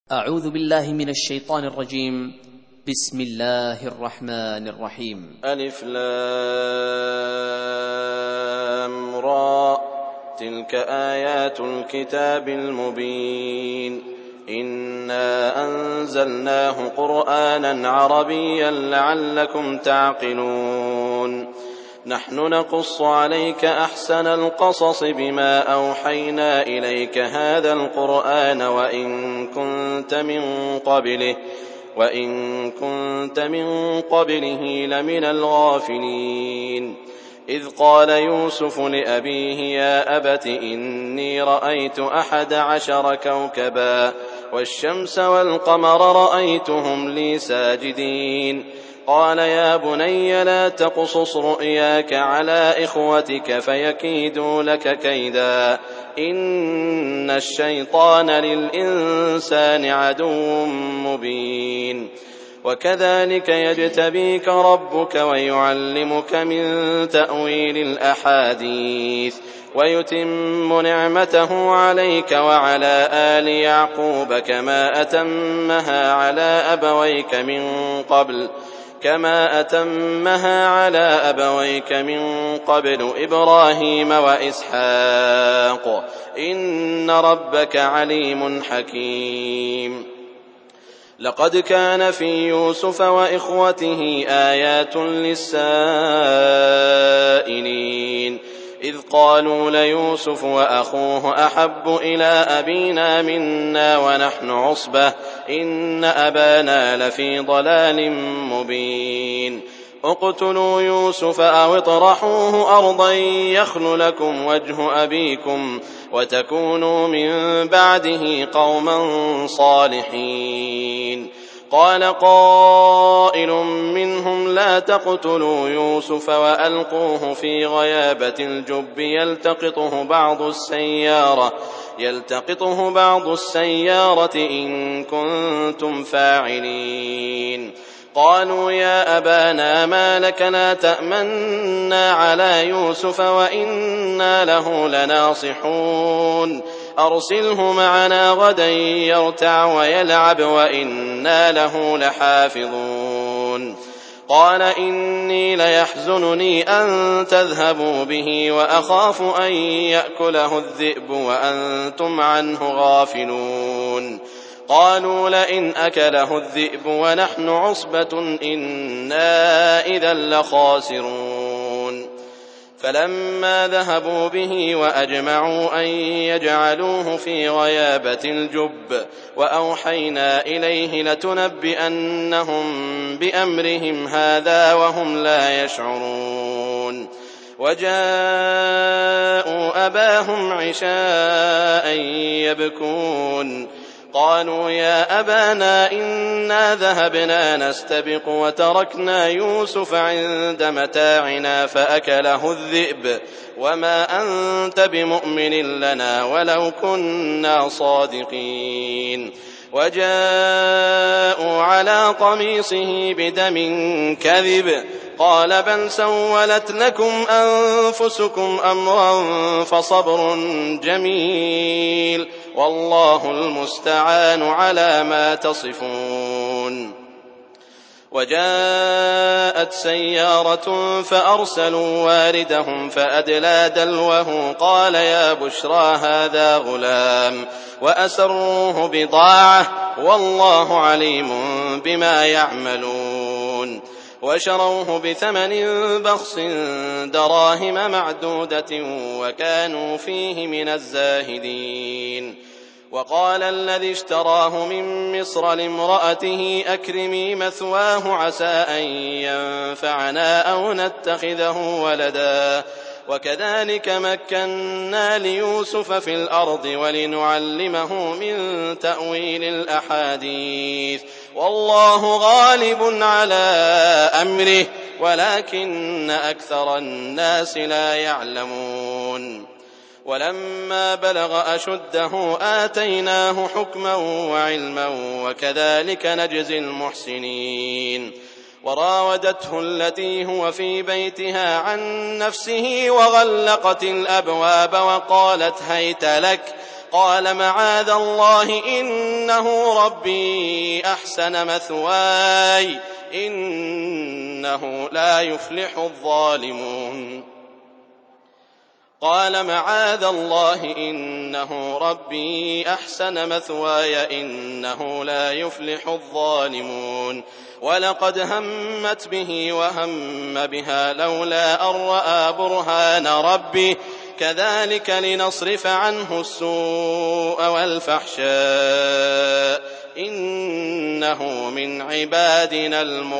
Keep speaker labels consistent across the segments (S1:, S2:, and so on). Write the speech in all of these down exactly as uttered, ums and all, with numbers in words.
S1: أعوذ بالله من الشيطان الرجيم. بسم الله الرحمن الرحيم.
S2: ألف لام را تلك آيات الكتاب المبين إنا أنزلناه قرآنا عربيا لعلكم تعقلون نحن نقص عليك أحسن القصص بما أوحينا إليك هذا القرآن وإن كنت من قبله وإن كنت من قبله لمن الغافلين إذ قال يوسف لأبيه يا أبت إني رأيت أحد عشر كوكبا والشمس والقمر رأيتهم لي ساجدين قال يا بني لا تقصص رؤياك على إخوتك فيكيدوا لك كيدا إن الشيطان للإنسان عدو مبين وكذلك يجتبيك ربك ويعلمك من تأويل الأحاديث ويتم نعمته عليك وعلى آل يعقوب كما أتمها على أبويك من قبل كما أتمها على أبويك من قبل إبراهيم وإسحاق إن ربك عليم حكيم لقد كان في يوسف وإخوته آيات للسائلين إذ قالوا ليوسف وأخوه أحب إلى أبينا منا ونحن عصبة إن أبانا لفي ضلال مبين اقتلوا يوسف أو اطرحوه أرضا يخل لكم وجه أبيكم وتكونوا من بعده قوما صالحين قال قائل منهم لا تقتلوا يوسف وألقوه في غيابة الجب يلتقطه بعض السيارة يلتقطه بعض السيارة إن كنتم فاعلين قالوا يا أبانا ما لك لا تأمنا على يوسف وإنا له لناصحون أرسله معنا غدا يرتع ويلعب وإنا له لحافظون قال إني ليحزنني أن تذهبوا به وأخاف أن يأكله الذئب وأنتم عنه غافلون قالوا لئن أكله الذئب ونحن عصبة إنا إذا لخاسرون فلما ذهبوا به وأجمعوا أن يجعلوه في غيابة الجب وأوحينا إليه لتنبئنهم بأمرهم هذا وهم لا يشعرون وجاءوا أباهم عشاء يبكون قالوا يا أبانا إنا ذهبنا نستبق وتركنا يوسف عند متاعنا فأكله الذئب وما أنت بمؤمن لنا ولو كنا صادقين وجاءوا على قميصه بدم كذب قال بل سولت لكم أنفسكم أمرا فصبر جميل والله المستعان على ما تصفون وجاءت سيارة فأرسلوا واردهم فأدلى دلوه قال يا بشرى هذا غلام وأسروه بضاعة والله عليم بما يعملون وشروه بثمن بخس دراهم معدودة وكانوا فيه من الزاهدين وقال الذي اشتراه من مصر لامرأته أكرمي مثواه عسى أن ينفعنا أو نتخذه ولدا وكذلك مكنا ليوسف في الأرض ولنعلمه من تأويل الأحاديث والله غالب على أمره ولكن أكثر الناس لا يعلمون ولما بلغ أشده آتيناه حكما وعلما وكذلك نجزي المحسنين وراودته التي هو في بيتها عن نفسه وغلقت الأبواب وقالت هيت لك قال معاذ الله إنه ربي أحسن مثواي إنه لا يفلح الظالمون قال معاذ الله إنه ربي أحسن مثواي إنه لا يفلح الظالمون ولقد همت به وهم بها لولا أن رأى برهان ربه كذلك لنصرف عنه السوء والفحشاء إنه من عبادنا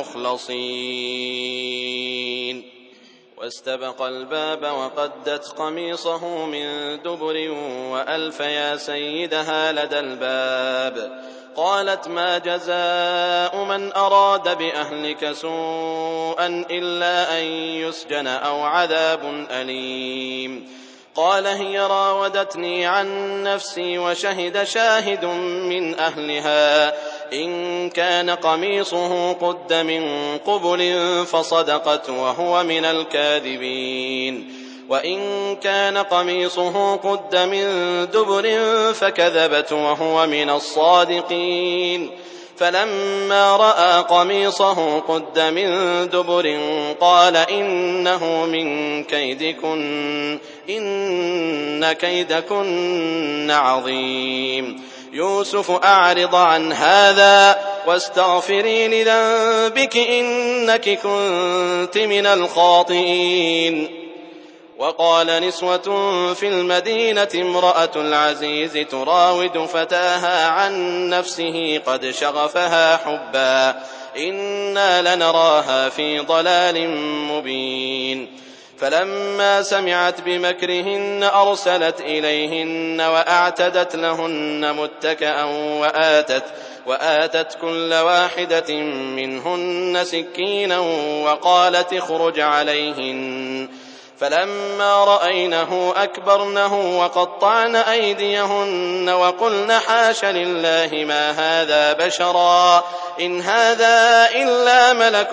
S2: المخلصين واستبق الباب وقدت قميصه من دبر وألف يا سيدها لدى الباب قالت ما جزاء من أراد بأهلك سوءا إلا أن يسجن أو عذاب أليم قال هي راودتني عن نفسي وشهد شاهد من أهلها إن كان قميصه قد من قبل فصدقت وهو من الكاذبين وإن كان قميصه قد من دبر فكذبت وهو من الصادقين فلما رأى قميصه قد من دبر قال إنه من كيدكن إن كيدكن عظيم يوسف أعرض عن هذا واستغفري لذنبك إنك كنت من الخاطئين وقال نسوة في المدينة امرأة العزيز تراود فتاها عن نفسه قد شغفها حبا إنا لنراها في ضلال مبين فلما سمعت بمكرهن أرسلت إليهن وأعتدت لهن متكأ وآتت, وآتت كل واحدة منهن سكينا وقالت اخرج عليهن فلما رأينه أكبرنه وقطعن أيديهن وقلن حاش لله ما هذا بشرا إن هذا إلا ملك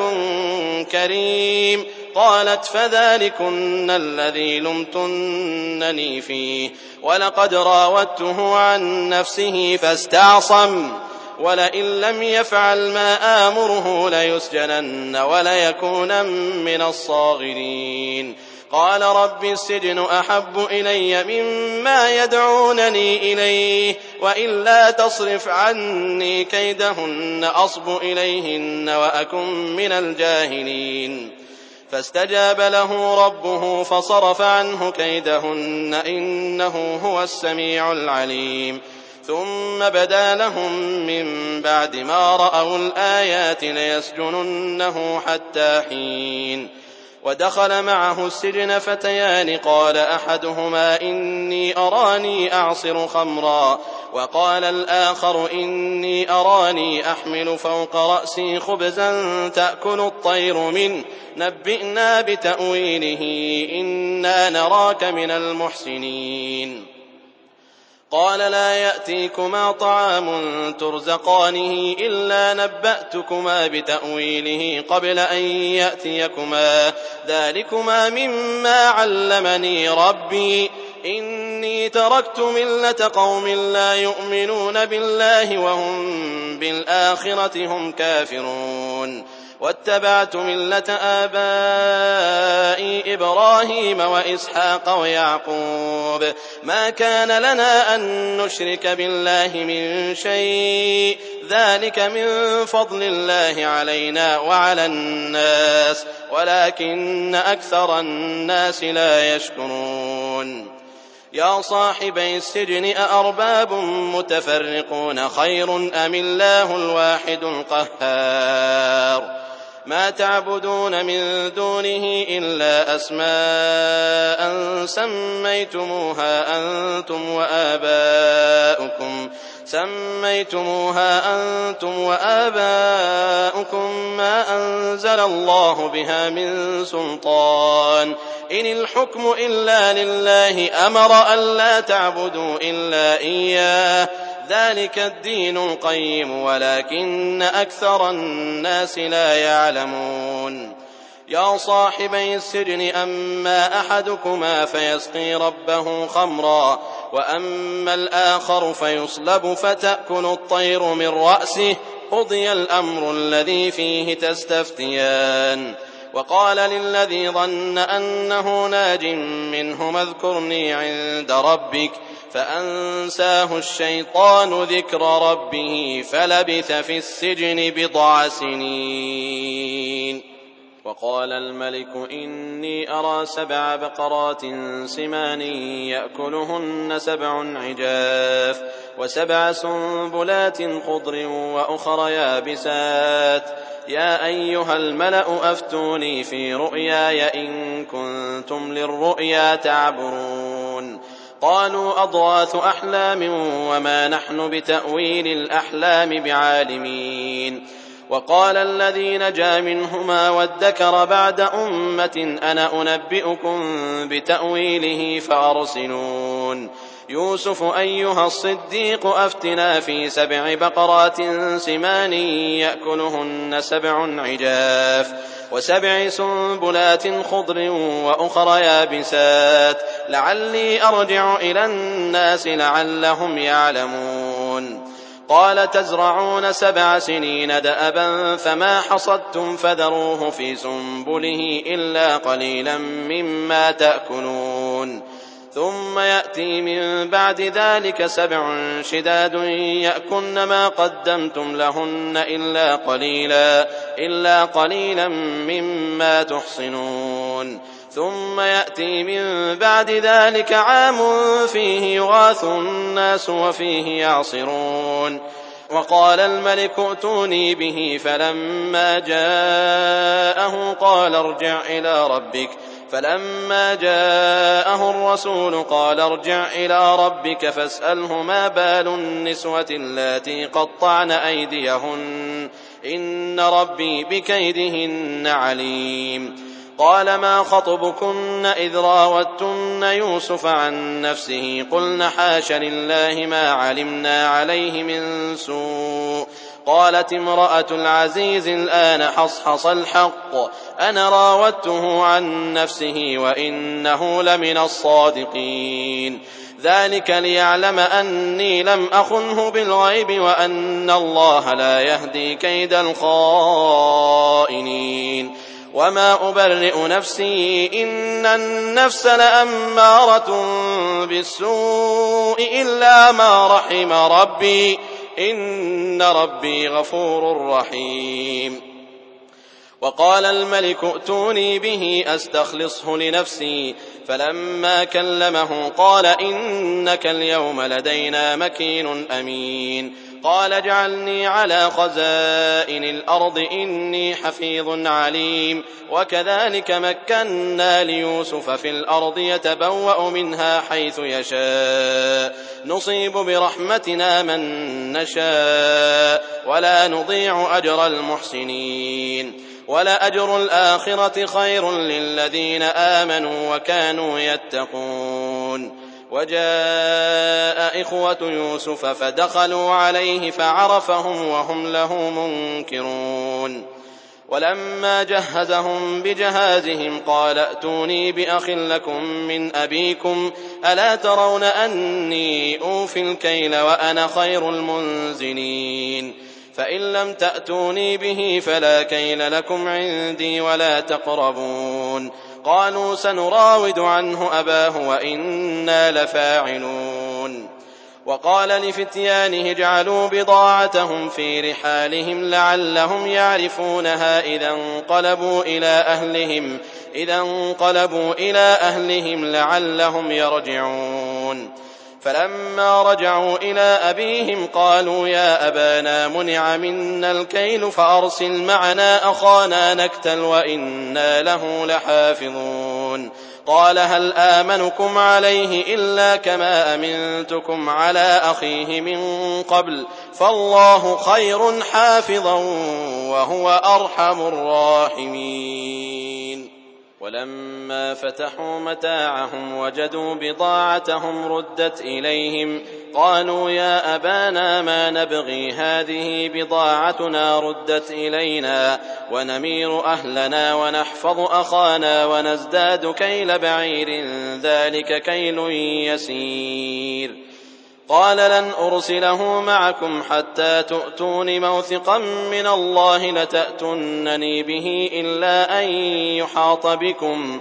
S2: كريم قالت فذلكن الذي لمتنني فيه ولقد راودته عن نفسه فاستعصم ولئن لم يفعل ما آمره ليسجنن وليكونن من الصاغرين قال رب السجن أحب إلي مما يدعونني إليه وإلا تصرف عني كيدهن أصب إليهن وأكن من الجاهلين فاستجاب له ربه فصرف عنه كيدهن إنه هو السميع العليم ثم بدا لهم من بعد ما رأوا الآيات ليسجننه حتى حين ودخل معه السجن فتيان قال أحدهما إني أراني أعصر خمرا وقال الآخر إني أراني أحمل فوق رأسي خبزا تأكل الطير منه نبئنا بتأويله إنا نراك من المحسنين قال لا يأتيكما طعام ترزقانه إلا نبأتكما بتأويله قبل أن يأتيكما ذلكما مما علمني ربي إني تركت ملة قوم لا يؤمنون بالله وهم بالآخرة هم كافرون واتبعت ملة آبائي إبراهيم وإسحاق ويعقوب ما كان لنا أن نشرك بالله من شيء ذلك من فضل الله علينا وعلى الناس ولكن أكثر الناس لا يشكرون يا صاحبي السجن أأرباب متفرقون خير أم الله الواحد القهار ما تعبدون من دونه إلا أسماء سميتموها أنتم وآباؤكم سميتموها أنتم وآباؤكم ما أنزل الله بها من سلطان إن الحكم إلا لله أمر ألا تعبدوا إلا إياه ذلك الدين القيم ولكن أكثر الناس لا يعلمون يا صاحبي السجن أما أحدكما فيسقي ربه خمرا وأما الآخر فيصلب فتأكل الطير من رأسه قضي الأمر الذي فيه تستفتيان. وقال للذي ظن أنه ناج منهما اذكرني عند ربك فأنساه الشيطان ذكر ربه فلبث في السجن بضع سنين. وقال الملك إني أرى سبع بقرات سمان يأكلهن سبع عجاف وسبع سنبلات خضر وأخر يابسات يا أيها الملأ أفتوني في رؤياي إن كنتم للرؤيا تعبرون. قالوا أضغاث أحلام وما نحن بتأويل الأحلام بعالمين. وقال الذي نجا منهما وادكر بعد أمة أنا أنبئكم بتأويله فأرسلون. يوسف أيها الصديق أفتنا في سبع بقرات سمان يأكلهن سبع عجاف وسبع سنبلات خضر وأخر يابسات لعلي أرجع إلى الناس لعلهم يعلمون. قال تزرعون سبع سنين دأبا فما حصدتم فذروه في سنبله إلا قليلا مما تأكلون. ثم يأتي من بعد ذلك سبع شداد يأكلن ما قدمتم لهن إلا قليلا, إلا قليلا مما تحصنون. ثم يأتي من بعد ذلك عام فيه يغاث الناس وفيه يعصرون. وقال الملك ائتوني به فلما جاءه قال ارجع إلى ربك فلما جاءه الرسول قال ارجع إلى ربك فاسأله ما بال النسوة اللاتي قطعن أيديهن إن ربي بكيدهن عليم. قال ما خطبكن إذ راوتن يوسف عن نفسه قلن حاش لله ما علمنا عليه من سوء. قالت امرأة العزيز الآن حصحص الحق أنا راودته عن نفسه وإنه لمن الصادقين. ذلك ليعلم أني لم أخنه بالغيب وأن الله لا يهدي كيد الخائنين. وما أبرئ نفسي إن النفس لأمارة بالسوء إلا ما رحم ربي إن ربي غفور رحيم. وقال الملك ائتوني به أستخلصه لنفسي فلما كلمه قال إنك اليوم لدينا مكين أمين. قال اجعلني على خزائن الأرض إني حفيظ عليم. وكذلك مكنا ليوسف في الأرض يتبوأ منها حيث يشاء نصيب برحمتنا من نشاء ولا نضيع أجر المحسنين. ولأجر الآخرة خير للذين آمنوا وكانوا يتقون. وجاء إخوة يوسف فدخلوا عليه فعرفهم وهم له منكرون. ولما جهزهم بجهازهم قال ائتوني بأخ لكم من أبيكم ألا ترون أني أوفي الكيل وأنا خير المنزلين. فإن لم تأتوني به فلا كيل لكم عندي ولا تقربون. قالوا سنراود عنه أباه وإنا لفاعلون. وقال لفتيانه اجعلوا بضاعتهم في رحالهم لعلهم يعرفونها إذا انقلبوا إلى أهلهم, إذا انقلبوا إلى أهلهم لعلهم يرجعون. فلما رجعوا إلى أبيهم قالوا يا أبانا منع منا الكيل فأرسل معنا أخانا نكتل وإنا له لحافظون. قال هل آمنكم عليه إلا كما أمنتكم على أخيه من قبل فالله خير حافظا وهو أرحم الراحمين. ولما فتحوا متاعهم وجدوا بضاعتهم ردت إليهم قالوا يا أبانا ما نبغي هذه بضاعتنا ردت إلينا ونمير أهلنا ونحفظ أخانا ونزداد كيل بعير ذلك كيل يسير. قال لن أرسله معكم حتى تؤتون موثقا من الله لتأتونني به إلا أن يحاط بكم.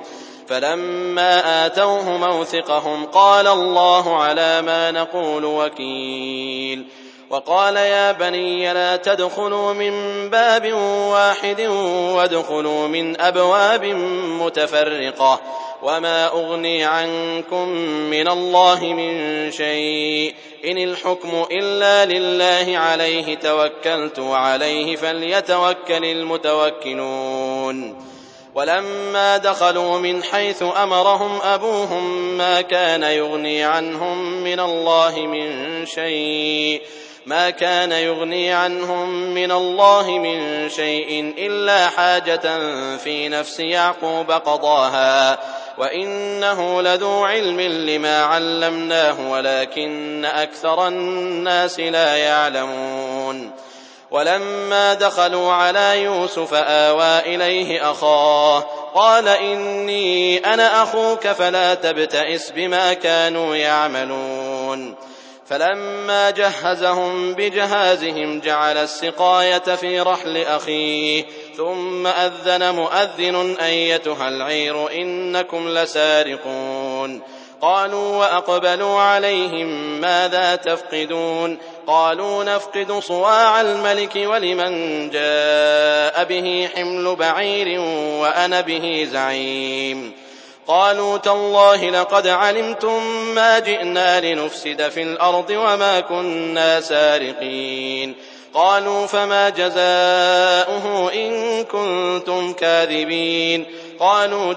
S2: فلما آتوه موثقهم قال الله على ما نقول وكيل. وقال يا بني لا تدخلوا من باب واحد وادخلوا من أبواب متفرقة وما أغني عنكم من الله من شيء إن الحكم إلا لله عليه توكلت وعليه فليتوكل المتوكلون. ولما دخلوا من حيث أمرهم أبوهم ما كان يغني عنهم من الله من شيء ما كان يغني عنهم من الله من شيء إلا حاجة في نفس يعقوب قضاها وإنه لذو علم لما علمناه ولكن أكثر الناس لا يعلمون. ولما دخلوا على يوسف آوى إليه أخاه قال إني أنا أخوك فلا تبتئس بما كانوا يعملون. فلما جهزهم بجهازهم جعل السقاية في رحل أخيه ثم أذن مؤذن أيتها العير إنكم لسارقون. قالوا وأقبلوا عليهم ماذا تفقدون قالوا نفقد صواع الملك ولمن جاء به حمل بعير وأنا به زعيم. قالوا تالله لقد علمتم ما جئنا لنفسد في الأرض وما كنا سارقين. قالوا فما جزاؤه إن كنتم كاذبين. قالوا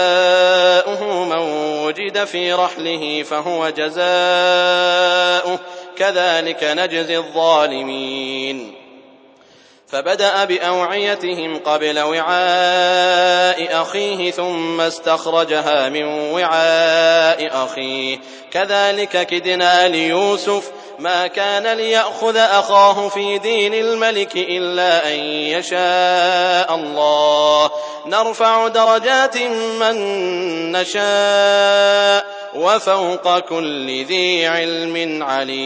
S2: جزاؤه من وجد في رحله فهو جزاؤه كذلك نجزي الظالمين. فبدأ بأوعيتهم قبل وعاء أخيه ثم استخرجها من وعاء أخيه كذلك كدنا ليوسف ما كان ليأخذ أخاه في دين الملك إلا أن يشاء الله نرفع درجات من نشاء وفوق كل ذي علم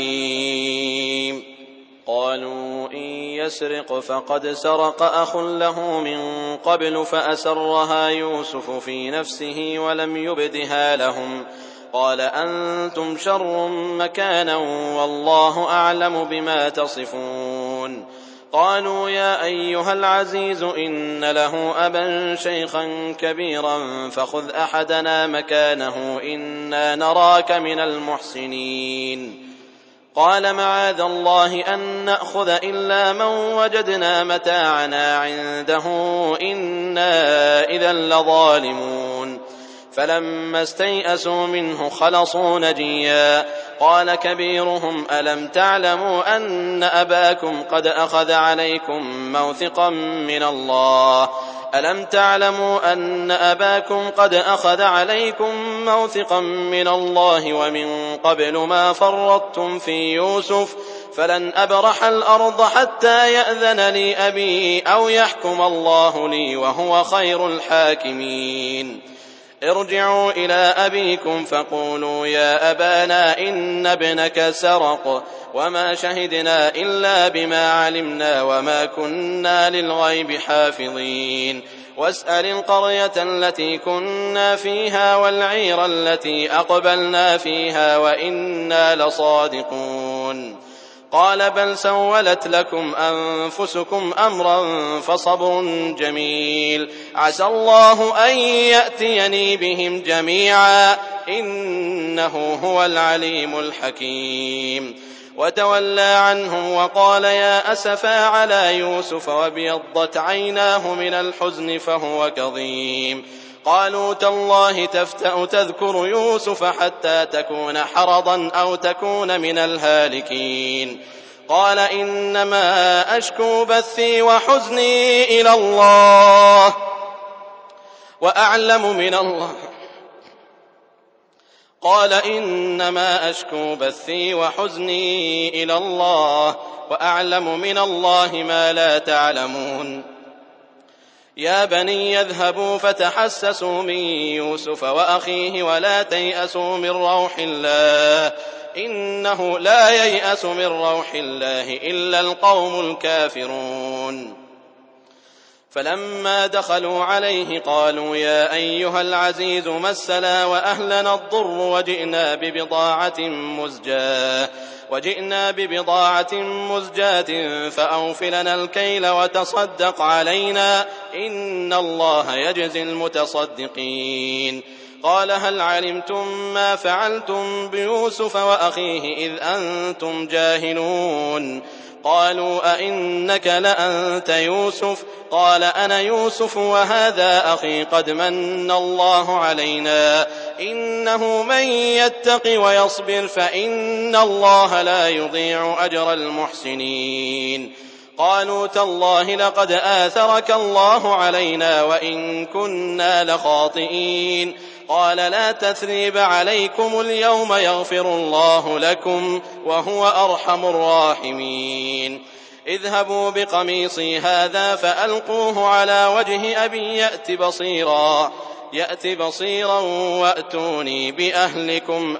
S2: عليم. قالوا إن يسرق فقد سرق أخ له من قبل فأسرها يوسف في نفسه ولم يبدها لهم قال أنتم شر مكانا والله أعلم بما تصفون. قالوا يا أيها العزيز إن له أبا شيخا كبيرا فخذ أحدنا مكانه إنا نراك من المحسنين. قال معاذ الله أن نأخذ إلا من وجدنا متاعنا عنده إنا إذا لظالمون. فلما استيئسوا منه خلصوا نجيا قال كبيرهم ألم تعلموا أن أباكم قد أخذ عليكم موثقا من الله ألم تعلموا أن أباكم قد أخذ عليكم موثقا من الله ومن قبل ما فرطتم في يوسف فلن أبرح الأرض حتى يأذن لي أبي أو يحكم الله لي وهو خير الحاكمين. ارجعوا إلى أبيكم فقولوا يا أبانا إن ابنك سرق وما شهدنا إلا بما علمنا وما كنا للغيب حافظين. واسأل القرية التي كنا فيها والعير التي أقبلنا فيها وإنا لصادقون. قال بل سولت لكم أنفسكم أمرا فصبر جميل عسى الله أن يأتيني بهم جميعا إنه هو العليم الحكيم. وتولى عنهم وقال يا أسفا على يوسف وابيضت عيناه من الحزن فهو كظيم. قالوا تالله تفتأ تذكر يوسف حتى تكون حرضا أو تكون من الهالكين. قال إنما أشكو بثي وحزني إلى الله وأعلم من الله قال إنما أشكو بثي وحزني إلى الله وأعلم من الله ما لا تعلمون يا بني اذهبوا فتحسسوا من يوسف وأخيه ولا تيأسوا من روح الله إنه لا ييأس من روح الله إلا القوم الكافرون فلما دخلوا عليه قالوا يا أيها العزيز مسنا وأهلنا الضر وجئنا ببضاعة مزجاة وجئنا ببضاعة مزجاة فأوف لنا الكيل وتصدق علينا إن الله يجزي المتصدقين قال هل علمتم ما فعلتم بيوسف وأخيه إذ أنتم جاهلون قالوا أئنك لأنت يوسف قال أنا يوسف وهذا أخي قد من الله علينا إنه من يتق ويصبر فإن الله لا يضيع أجر المحسنين قالوا تالله لقد آثرك الله علينا وإن كنا لخاطئين قال لا تثريب عليكم اليوم يغفر الله لكم وهو أرحم الراحمين اذهبوا بقميصي هذا فألقوه على وجه أبي يأت بصيرا يأت بصيرا وأتوني بأهلكم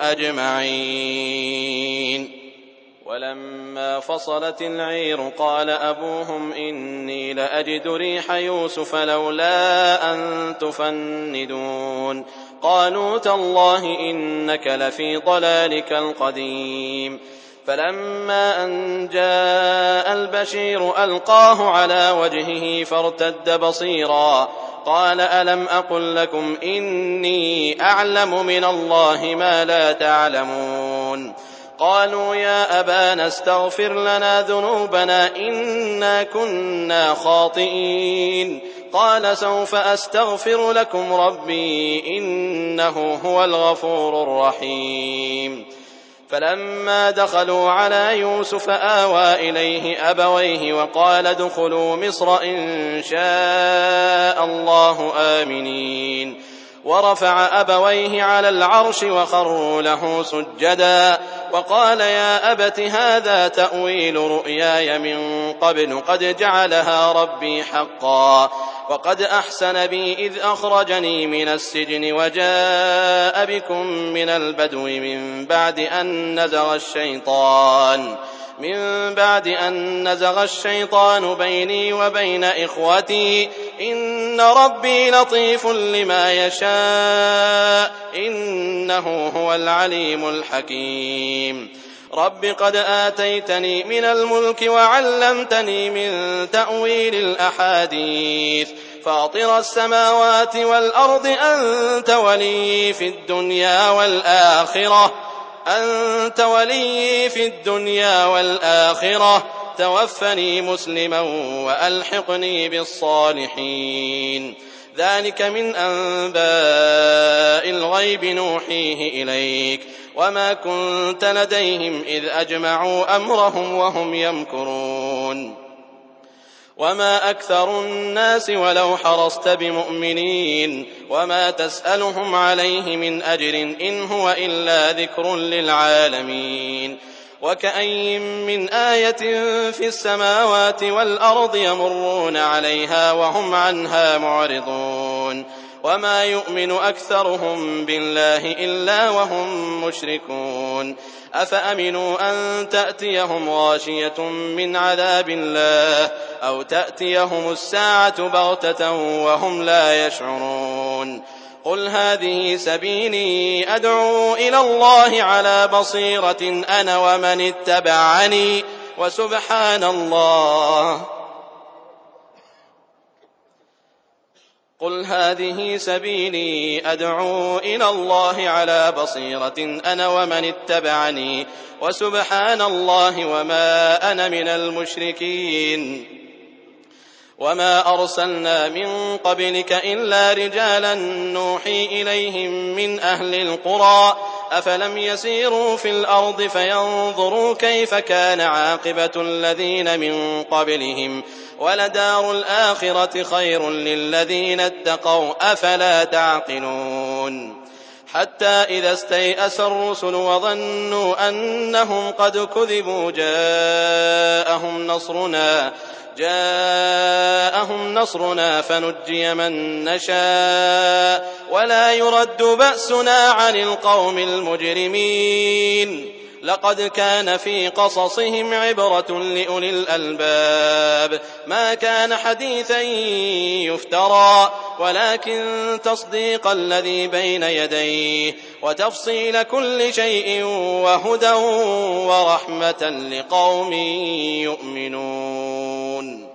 S2: أجمعين ولما فصلت العير قال أبوهم إني لأجد ريح يوسف لولا أن تفندون قالوا تالله إنك لفي ضلالك القديم فلما أن جاء البشير ألقاه على وجهه فارتد بصيرا قال ألم أقل لكم إني أعلم من الله ما لا تعلمون قالوا يا أبانا استغفر لنا ذنوبنا إنا كنا خاطئين قال سوف أستغفر لكم ربي إنه هو الغفور الرحيم فلما دخلوا على يوسف آوى إليه أبويه وقال ادخلوا مصر إن شاء الله آمنين ورفع أبويه على العرش وخروا له سجدا وقال يا أبت هذا تأويل رؤياي من قبل قد جعلها ربي حقا وقد أحسن بي إذ أخرجني من السجن وجاء بكم من البدو من بعد أن نزغ الشيطان من بعد أن نزغ الشيطان بيني وبين إخوتي إن ربي لطيف لما يشاء إنه هو العليم الحكيم رب قد آتيتني من الملك وعلمتني من تأويل الأحاديث فاطر السماوات والأرض أنت ولي في الدنيا والآخرة أنت ولي في الدنيا والآخرة توفني مسلما وألحقني بالصالحين ذلك من أنباء الغيب نوحيه إليك وما كنت لديهم إذ أجمعوا أمرهم وهم يمكرون وما أكثر الناس ولو حرصت بمؤمنين وما تسألهم عليه من أجر إن هو إلا ذكر للعالمين وكأين من آية في السماوات والأرض يمرون عليها وهم عنها معرضون وما يؤمن أكثرهم بالله إلا وهم مشركون أفأمنوا أن تأتيهم غاشية من عذاب الله أو تأتيهم الساعة بغتة وهم لا يشعرون قل هذه سبيلي أدعو إلى الله على بصيرة أنا ومن اتبعني وسبحان الله قل هذه سبيلي أدعو إلى الله على بصيرة أنا ومن اتبعني وسبحان الله وما أنا من المشركين وما أرسلنا من قبلك إلا رجالا نوحي إليهم من أهل القرى أفلم يسيروا في الأرض فينظروا كيف كان عاقبة الذين من قبلهم ولدار الآخرة خير للذين اتقوا أفلا تعقلون حتى إذا استيأس الرسل وظنوا أنهم قد كذبوا جاءهم نصرنا جاءهم نصرنا فنجي من نشاء ولا يرد بأسنا عن القوم المجرمين. لقد كان في قصصهم عبرة لأولي الألباب ما كان حديثا يفترى ولكن تصديق الذي بين يديه وتفصيل كل شيء وهدى ورحمة لقوم يؤمنون.